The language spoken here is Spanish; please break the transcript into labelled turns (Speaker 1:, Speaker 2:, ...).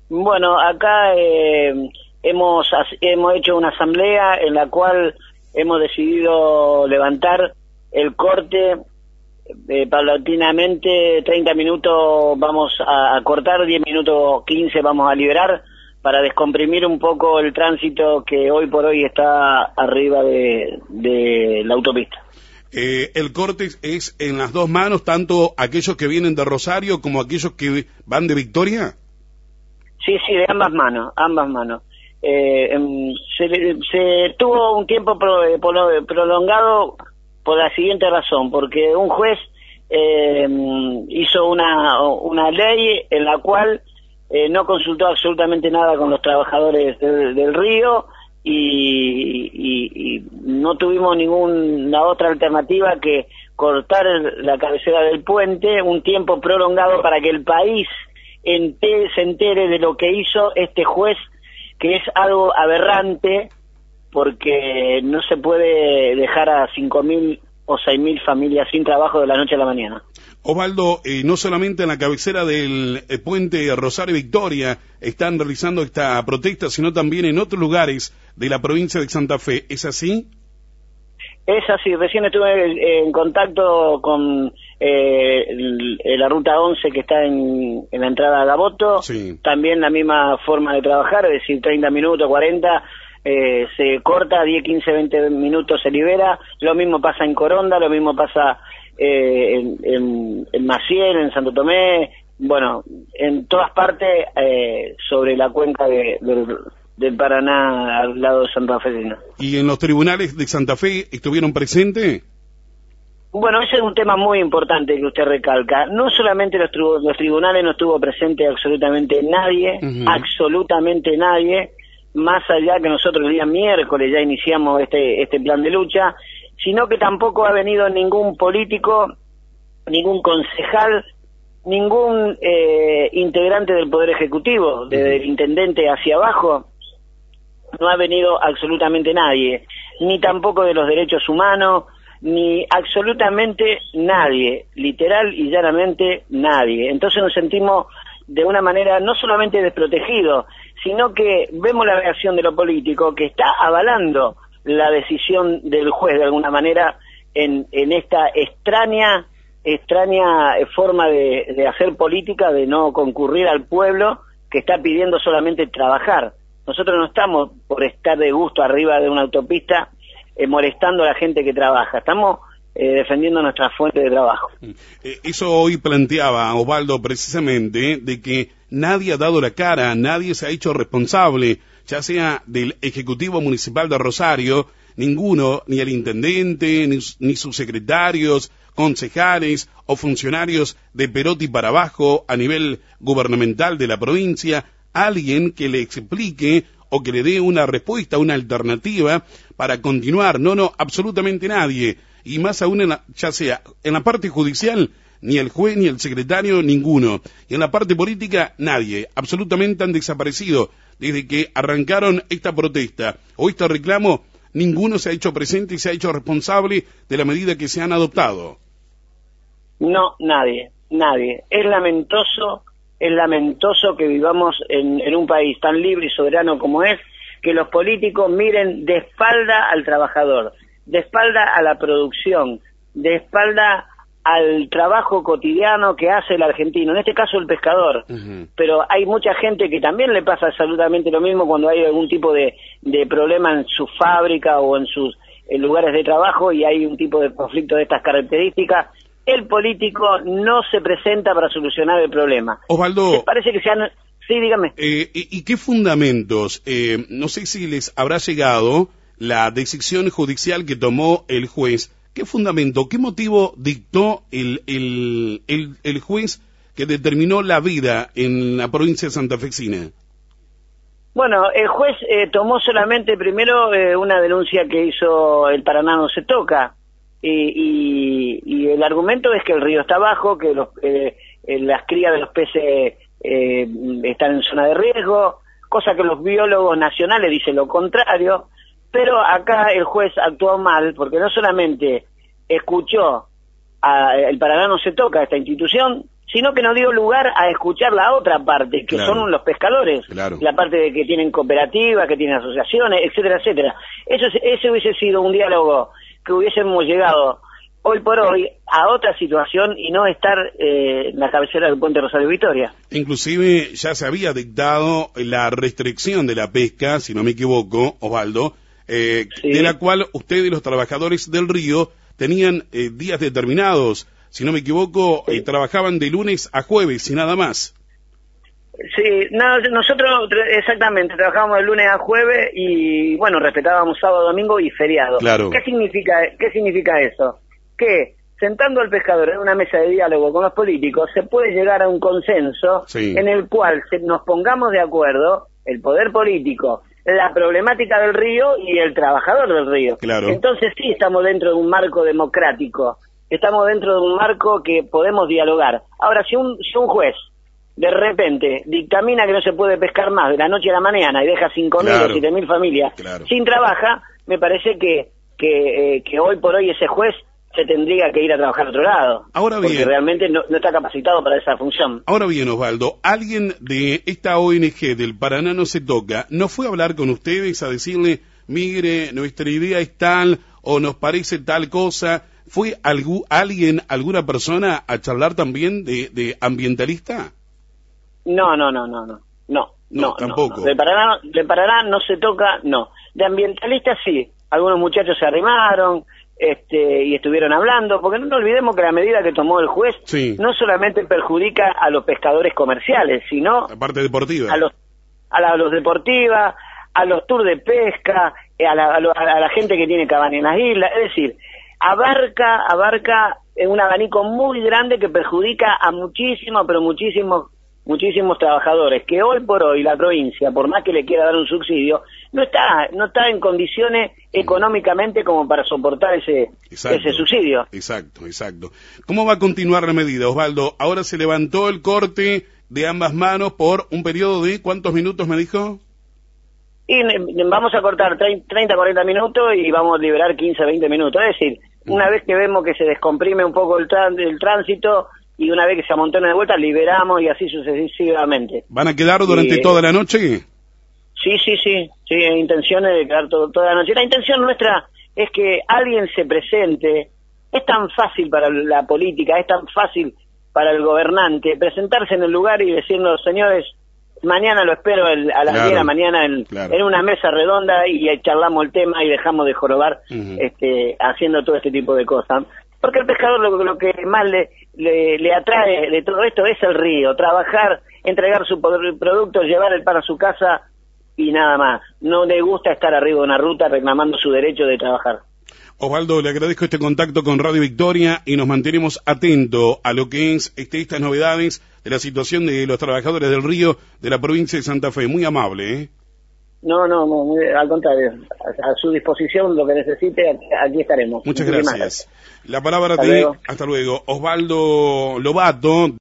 Speaker 1: Bueno, acá hemos hecho una asamblea en la cual hemos decidido levantar el corte paulatinamente. 30 minutos vamos a cortar, 10 minutos 15 vamos a liberar para descomprimir un poco el tránsito que hoy por hoy está arriba de la autopista.
Speaker 2: El corte es en las dos manos, tanto aquellos que vienen de Rosario como aquellos que van de Victoria.
Speaker 1: Sí, de ambas manos, ambas manos. Se tuvo un tiempo prolongado por la siguiente razón, porque un juez hizo una ley en la cual no consultó absolutamente nada con los trabajadores del río y no tuvimos ninguna otra alternativa que cortar la cabecera del puente un tiempo prolongado para que el país se entere de lo que hizo este juez, que es algo aberrante, porque no se puede dejar a 5.000 o 6.000 familias sin trabajo de la noche a la mañana.
Speaker 2: Osvaldo, no solamente en la cabecera del puente Rosario Victoria están realizando esta protesta, sino también en otros lugares de la provincia de Santa Fe, ¿es así?
Speaker 1: Es así, recién estuve en contacto con la ruta 11 que está en la entrada a Gaboto,
Speaker 2: sí.
Speaker 1: También la misma forma de trabajar, es decir, 30 minutos, 40, se corta, 10, 15, 20 minutos se libera, lo mismo pasa en Coronda, lo mismo pasa en Maciel, en Santo Tomé, bueno, en todas partes sobre la cuenca del Paraná al lado de Santa Fe.
Speaker 2: ¿Y en los tribunales de Santa Fe estuvieron presentes?
Speaker 1: Bueno, ese es un tema muy importante que usted recalca. No solamente los tribunales no estuvo presente absolutamente nadie, absolutamente nadie, más allá que nosotros el día miércoles ya iniciamos este plan de lucha, sino que tampoco ha venido ningún político, ningún concejal, ningún integrante del Poder Ejecutivo, desde el intendente hacia abajo. No ha venido absolutamente nadie, ni tampoco de los derechos humanos, ni absolutamente nadie, literal y llanamente nadie. Entonces nos sentimos de una manera no solamente desprotegidos, sino que vemos la reacción de lo político que está avalando la decisión del juez de alguna manera en esta extraña forma de hacer política, de no concurrir al pueblo que está pidiendo solamente trabajar. Nosotros no estamos por estar de gusto arriba de una autopista molestando a la gente que trabaja, estamos defendiendo nuestra fuente de trabajo.
Speaker 2: Eso hoy planteaba Osvaldo precisamente, de que nadie ha dado la cara, nadie se ha hecho responsable, ya sea del Ejecutivo Municipal de Rosario, ninguno, ni el intendente, ni sus secretarios, concejales o funcionarios de Perotti para abajo a nivel gubernamental de la provincia, alguien que le explique o que le dé una respuesta, una alternativa para continuar. No, absolutamente nadie. Y más aún, ya sea en la parte judicial, ni el juez, ni el secretario, ninguno. Y en la parte política, nadie. Absolutamente han desaparecido. Desde que arrancaron esta protesta o este reclamo, ninguno se ha hecho presente y se ha hecho responsable de la medida que se han adoptado.
Speaker 1: No, nadie. Es lamentoso que vivamos en un país tan libre y soberano como es, que los políticos miren de espalda al trabajador, de espalda a la producción, de espalda al trabajo cotidiano que hace el argentino, en este caso el pescador. Pero hay mucha gente que también le pasa absolutamente lo mismo cuando hay algún tipo de problema en su fábrica o en sus lugares de trabajo y hay un tipo de conflicto de estas características. El político no se presenta para solucionar el problema.
Speaker 2: Osvaldo,
Speaker 1: parece que sean... Sí, dígame.
Speaker 2: ¿Y qué fundamentos? No sé si les habrá llegado la decisión judicial que tomó el juez. ¿Qué fundamento, qué motivo dictó el juez que determinó la vida en la provincia de Santa Fecina?
Speaker 1: Bueno, el juez tomó solamente primero una denuncia que hizo el Paraná no se toca. Y el argumento es que el río está bajo, que las crías de los peces están en zona de riesgo, cosa que los biólogos nacionales dicen lo contrario, pero acá el juez actuó mal porque no solamente escuchó el Paraná no se toca, esta institución, sino que no dio lugar a escuchar la otra parte, que son los pescadores, la parte de que tienen cooperativas, que tienen asociaciones, etcétera, etcétera. Ese hubiese sido un diálogo que hubiésemos llegado hoy por hoy a otra situación y no estar en la cabecera del puente Rosario Victoria.
Speaker 2: Inclusive ya se había dictado la restricción de la pesca, si no me equivoco, Osvaldo, de la cual ustedes, los trabajadores del río, tenían días determinados. Si no me equivoco, trabajaban de lunes a jueves y nada más.
Speaker 1: Sí, nosotros exactamente trabajábamos de lunes a jueves y bueno, respetábamos sábado, domingo y feriado.
Speaker 2: Claro.
Speaker 1: ¿Qué significa eso? Que sentando al pescador en una mesa de diálogo con los políticos se puede llegar a un consenso en el cual nos pongamos de acuerdo el poder político, la problemática del río y el trabajador del río.
Speaker 2: Claro.
Speaker 1: Entonces sí estamos dentro de un marco democrático, estamos dentro de un marco que podemos dialogar. Ahora, si un juez de repente dictamina que no se puede pescar más de la noche a la mañana y deja 5.000 o 7.000 familias sin trabajo, me parece que hoy por hoy ese juez se tendría que ir a trabajar a otro lado.
Speaker 2: Ahora bien,
Speaker 1: porque realmente no está capacitado para esa función.
Speaker 2: Ahora bien, Osvaldo, alguien de esta ONG del Paraná No Se Toca, ¿no fue a hablar con ustedes a decirle, mire, nuestra idea es tal o nos parece tal cosa? ¿Fue alguna persona a charlar también de ambientalista?
Speaker 1: No,
Speaker 2: tampoco.
Speaker 1: De Paraná No Se Toca, no. De ambientalistas sí, algunos muchachos se arrimaron, y estuvieron hablando, porque no nos olvidemos que la medida que tomó el juez no solamente perjudica a los pescadores comerciales, sino
Speaker 2: la parte deportiva,
Speaker 1: a los deportivas, a los tours de pesca, a la gente que tiene cabaña en las islas, es decir, abarca un abanico muy grande que perjudica a muchísimos trabajadores, que hoy por hoy la provincia, por más que le quiera dar un subsidio, no está en condiciones económicamente como para soportar ese subsidio.
Speaker 2: Exacto. ¿Cómo va a continuar la medida, Osvaldo? Ahora se levantó el corte de ambas manos por un periodo de ¿cuántos minutos me dijo?
Speaker 1: Y vamos a cortar 30, 40 minutos y vamos a liberar 15, 20 minutos. Es decir, una vez que vemos que se descomprime un poco el tránsito, y una vez que se amontona de vuelta, liberamos y así sucesivamente.
Speaker 2: ¿Van a quedar durante toda la noche?
Speaker 1: Sí, intenciones de quedar toda la noche. La intención nuestra es que alguien se presente. Es tan fácil para la política, es tan fácil para el gobernante presentarse en el lugar y decirnos, señores, mañana lo espero a las 10 de la mañana en una mesa redonda y charlamos el tema y dejamos de jorobar haciendo todo este tipo de cosas. Porque el pescador lo que más le atrae de todo esto es el río, trabajar, entregar su producto, llevar el pan a su casa y nada más. No le gusta estar arriba de una ruta reclamando su derecho de trabajar.
Speaker 2: Osvaldo, le agradezco este contacto con Radio Victoria y nos mantenemos atentos a lo que es estas novedades de la situación de los trabajadores del río de la provincia de Santa Fe. Muy amable, ¿eh?
Speaker 1: No, al contrario, a su disposición, lo que necesite, aquí estaremos.
Speaker 2: Muchas gracias. La palabra hasta luego. Osvaldo Lobato.